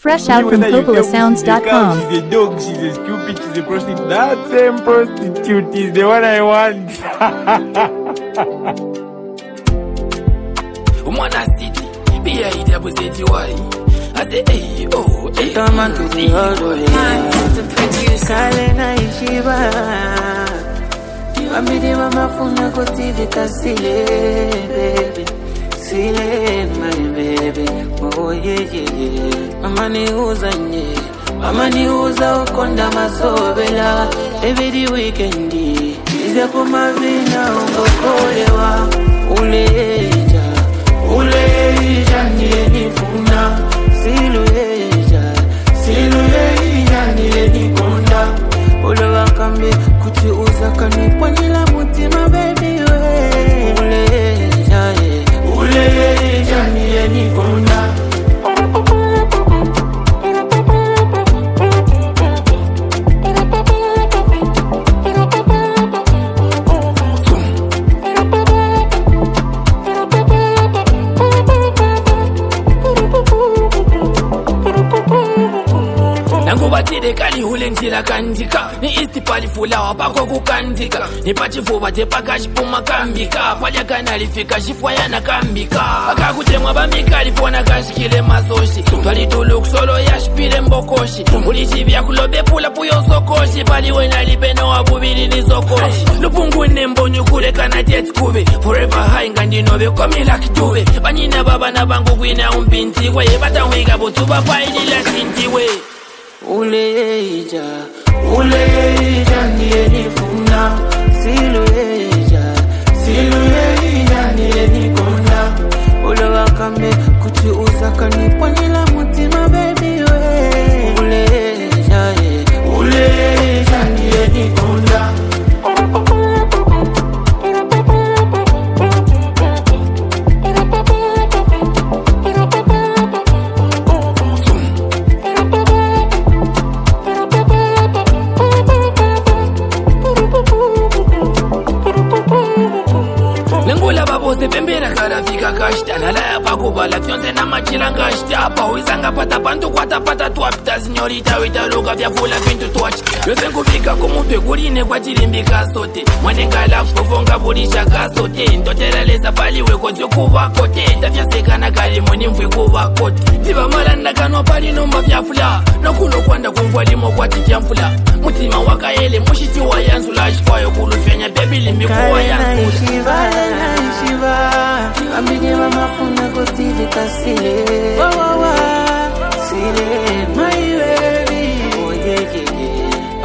Fresh out from PopulaSounds.com. She's a dog, she's a stupid, she's a prostitute. That same prostitute is the one I want. Umwana city, be a double city why. I say, hey, oh, hey, come on to the hallway. To produce Kalena Ishiba. Wambidi wamafuna kutivika sile, baby. Sile, my baby. Oh, yeah, yeah, yeah. Mama ni uza nye. Mama ni uza ukonda masobela. Every weekendi. Ize kumavina ungokolewa. Uleja. Uleja niye nifuna. Silueja niye nikonda. Ulewa kambi kuti uza kanipwanila mutima baby we. Uleja niye nikonda. Nangubatile kali hulentila kandika. Ni istipali fula wapako kukandika. Ni pachifuba tepaka shipuma kambika. Palya kanalifika shifwayana kambika. Akakutemwa bamika alifona kashikile masoshi. Twalitulu kusolo ya shipile mbokoshi. Ulichibia kulobe pula puyo sokoshi. Pali wena lipeno wabubili ni sokoshi. Lupungu nembonyu kule kana jet kube. Forever high ngandinobe komila kitube. Banyina baba na bangu gwina umpintiwe. Bata wiga botuba paili la tintiwe. Uleja niye nifuna. Silueja niye nikonda. Ulewa kambe kuti uza kanipwanila mutima baby we. Uleja niye nikonda. Bose pembera karafika kashta. Nalaya pakubala fyonze na machila ngashta. Apa huizanga pata pantu kwata pata tuapita. Zinyorita witaluka vya fula vintu tuachita. Yose nkufika kumutwe kuline kwa chilimbika sote. Mwanengala kufonga bulisha kasote. Ndoteleleza paliwe kozyo kuwa kote. Tafya sekana kali mweni mfwi kuwa kote. Tiba malanda kanwa pali nomba vya fula. Nokulo kwanda kumfwalimo kwa tikia mfula. Mutima wakaele mushiti wa yansula. Shifwayo kulufenya baby limikuwa yansula. Ambidi wamafuna kutivika sile. Sile, my baby. Oh yeah, yeah, yeah.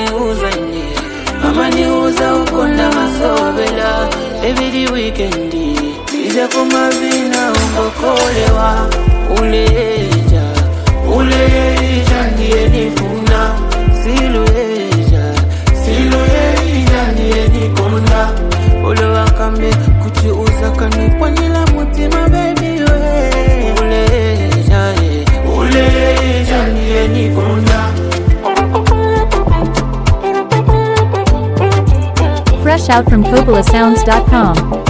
Mama ni uza ukonda masobela. Every weekendi. Ize kumavina ungokolewa. Uleja niye nifuna. Silueja niye nikonda. Ulewa kambe kuti uza kanipwanila mutima baby we. Uleja niye nikonda. Fresh out from PopulaSounds.com.